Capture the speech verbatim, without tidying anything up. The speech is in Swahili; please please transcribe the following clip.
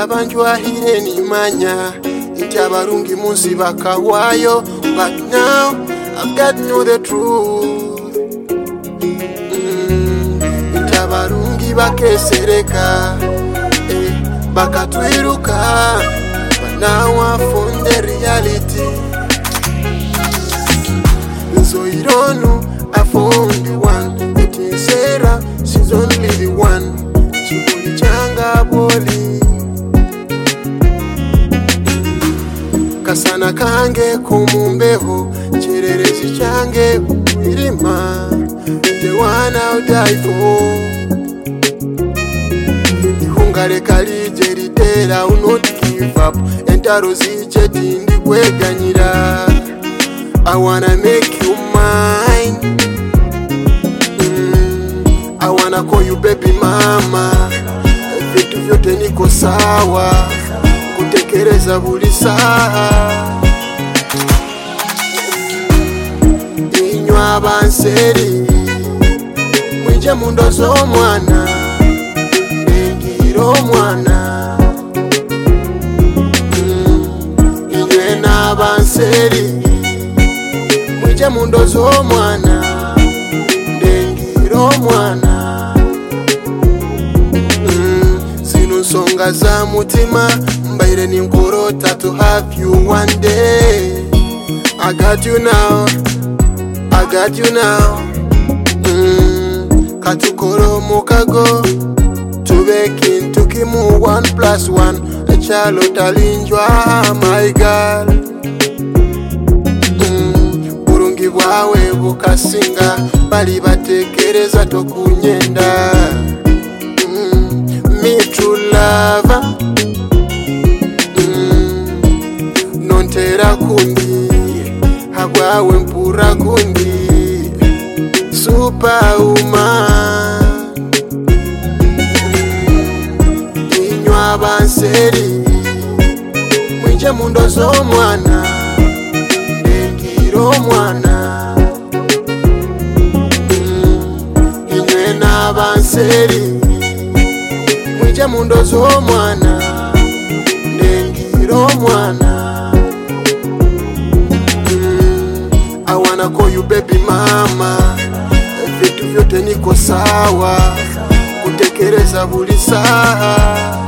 abanjwahire nimanya nti abarungi munsi bakawayo, but now I've got to know the truth. mm, nti abarungi bakesereka, eh, bakatwiruka, but now I found the reality. Nzoironu, I found the one. Eti Sarah, she's only the one. Chibuli changa boli, kasana kange kumumbeho, chererezi change irima, the one I'll die for. Ihungare kalije ritera, will not give up. Entaro ziche tindi kweganyira, I wanna make you mine. mm, I wanna call you baby mama. Vitu vyote niko sawa, kutekereza buli saa. Inywa banseri, mwinje mundozo mwana, ngiro mwana. mm, Inywe na banseri, mwinje mundozo mwana, ngiro mwana. mm, Zinu nsonga za mutima, mbaire ninkurota to have you one day. I got you now, I got you now. mm, Katukoro mukago, tubeki ntukimu one plus one. Echalo talinjwa, my girl. mm, Burungi bwawe bukasinga, bali batekereza tokunyenda. mm, Me true lover, mm, nontera kundi, habwawe mpura kundi, superwoman. mm, Inywa banseri, mwinje mundozo mwana, ngiro mwana. mm, Inywe na banseri, mwinje mundozo mwana, ngiro mwana. mm, I wanna call you baby mama. Vitu vyote niko sawa, kutekereza buli saa.